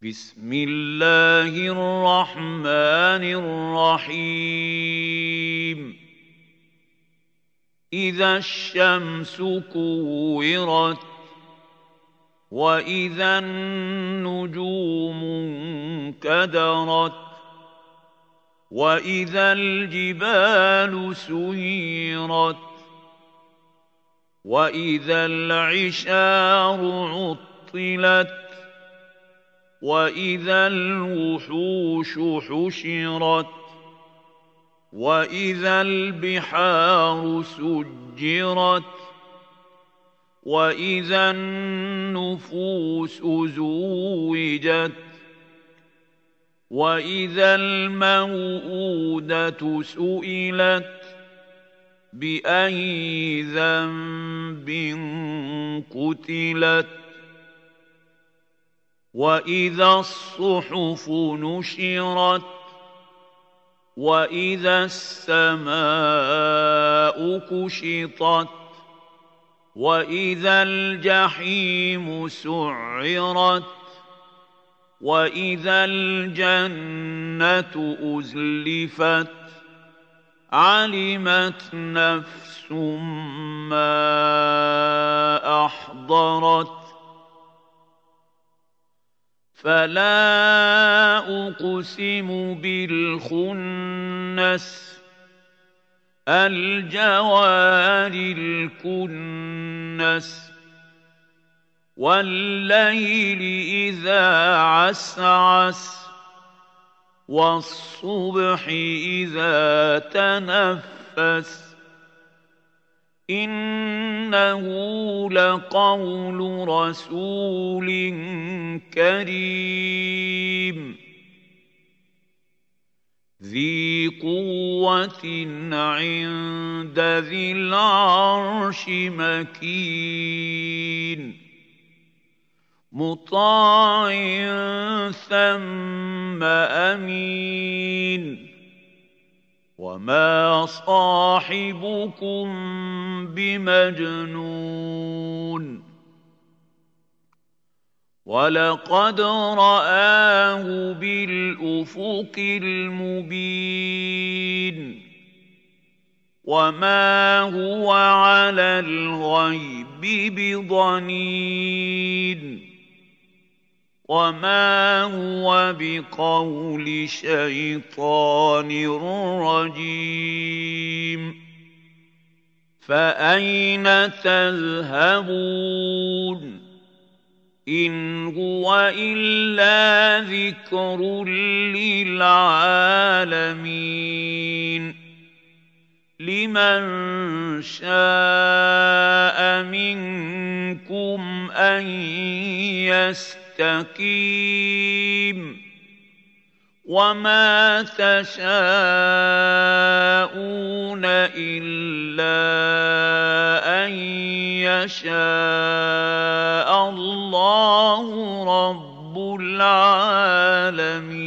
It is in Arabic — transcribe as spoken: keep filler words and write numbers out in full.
بسم الله الرحمن الرحيم إذا الشمس كورت وإذا النجوم انكدرت وإذا الجبال سيرت وإذا العشار عطلت وإذا الوحوش حشرت وإذا البحار سجرت وإذا النفوس زوجت وإذا الموءودة سئلت بأي ذنب قتلت وإذا الصحف نشرت وإذا السماء كشطت وإذا الجحيم سعرت وإذا الجنة أزلفت علمت نفس ما أحضرت فلا أقسم بالخنس الجوار الكنس والليل إذا عسعس والصبح إذا تنفس إنه لقول رسول كريم ذي قوة عند ذي العرش مكين مطاع ثم أمين وما صاحبكم بمجنون ولقد رآه بالأفق المبين وما هو على الغيب بضنين وما هو بقول شيطان رجيم فأين تذهبون إن هو إلا ذكر للعالمين لمن شاء منكم أن يستقيم وما تشاءون إلا أن يشاء الله رب العالمين.